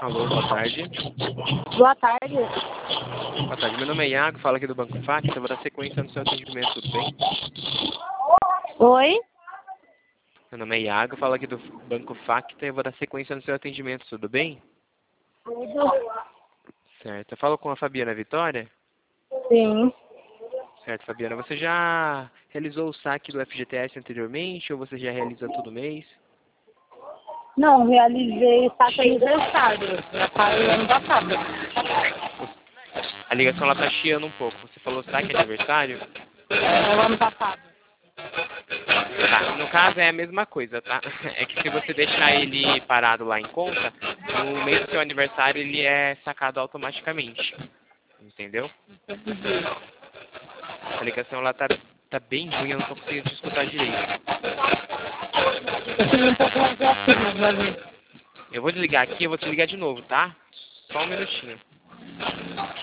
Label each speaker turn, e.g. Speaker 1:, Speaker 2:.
Speaker 1: Alô, boa tarde.
Speaker 2: Boa tarde.
Speaker 1: Boa tarde, meu nome é Iago, falo aqui do Banco Facta, eu vou dar sequência no seu atendimento, tudo bem?
Speaker 2: Oi?
Speaker 1: Meu nome é Iago, falo aqui do Banco Facta, eu vou dar sequência no seu atendimento, tudo bem?
Speaker 2: Tudo?
Speaker 1: Certo, eu falo com a Fabiana Vitória?
Speaker 2: Sim.
Speaker 1: Certo, Fabiana, você já realizou o saque do FGTS anteriormente ou você já realiza todo mês?
Speaker 2: Não, realizei saque aniversário. Já faz ano passado.
Speaker 1: A ligação ela tá chiando um pouco, você falou saque aniversário?
Speaker 2: É o ano passado.
Speaker 1: Tá, no caso é a mesma coisa, tá? É que se você deixar ele parado lá em conta, no mês do seu aniversário ele é sacado automaticamente. Entendeu? A ligação lá tá bem ruim, eu não tô conseguindo te escutar direito.
Speaker 2: Eu tive um pouco mais de ativos ali.
Speaker 1: Eu vou desligar aqui, eu vou te ligar de novo, tá? Só um minutinho.